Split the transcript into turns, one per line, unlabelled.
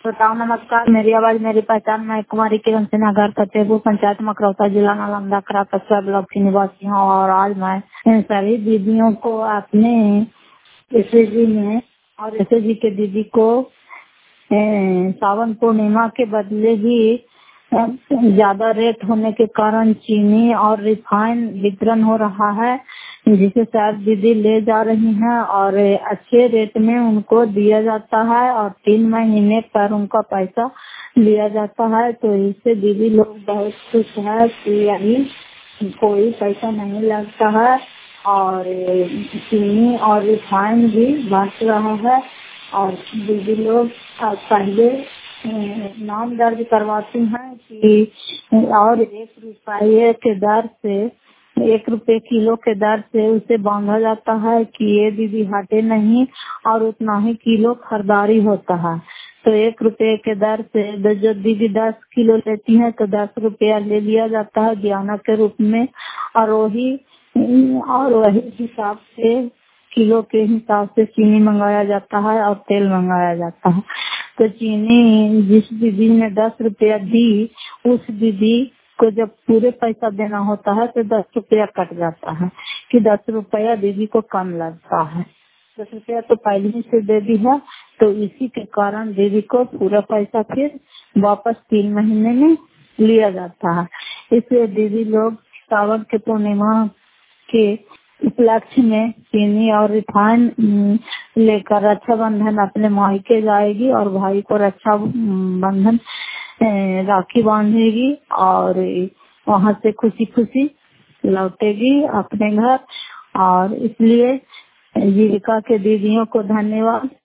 श्रोताओं नमस्कार। मेरी आवाज मेरी पहचान। मैं कुमारी किरण सिन्हा, घर फतेहपुर, पंचायत मकरौता, जिला नालंदा, खरा कस्बा ब्लॉक की निवासी हूँ। और आज मैं इन सभी दीदियों को अपने एसएसजी में और एसएसजी के दीदी को सावन पूर्णिमा के बदले भी ज्यादा रेट होने के कारण चीनी और रिफाइन वितरण हो रहा है, जिसे शायद दीदी ले जा रही हैं और अच्छे रेट में उनको दिया जाता है और 3 महीने पर उनका पैसा लिया जाता है। तो इससे दीदी लोग बहुत खुश है कि अभी कोई पैसा नहीं लगता है और चीनी और रिफाइन भी बढ़ रहा है। और दीदी लोग पहले नाम दर्ज करवाती हैं कि और 1 रुपये के दर से 1 रुपये किलो के दर से उसे बांधा जाता है कि ये दीदी हटे नहीं और उतना ही किलो खरीदारी होता है। तो 1 रुपये के दर से जो दीदी 10 किलो लेती हैं तो 10 रुपया ले लिया जाता है बयाना के रूप में और वही हिसाब से किलो के हिसाब से चीनी मंगाया जाता है और तेल मंगाया जाता है। तो चीनी जिस दीदी ने 10 रुपया दी, उस दीदी को जब पूरे पैसा देना होता है तो 10 रुपया कट जाता है कि 10 रुपया दीदी को कम लगता है। 10 रुपया तो पहले ही से दे दी है, तो इसी के कारण दीदी को पूरा पैसा फिर वापस 3 महीने में लिया जाता है। इसलिए दीदी लोग सावन के पूर्णिमा के उपलक्ष्य में चीनी और रिफाइन लेकर रक्षाबंधन अपने मायके जाएगी और भाई को रक्षा बंधन राखी बांधेगी और वहाँ से खुशी खुशी लौटेगी अपने घर। और इसलिए जीविका के दीदियों को धन्यवाद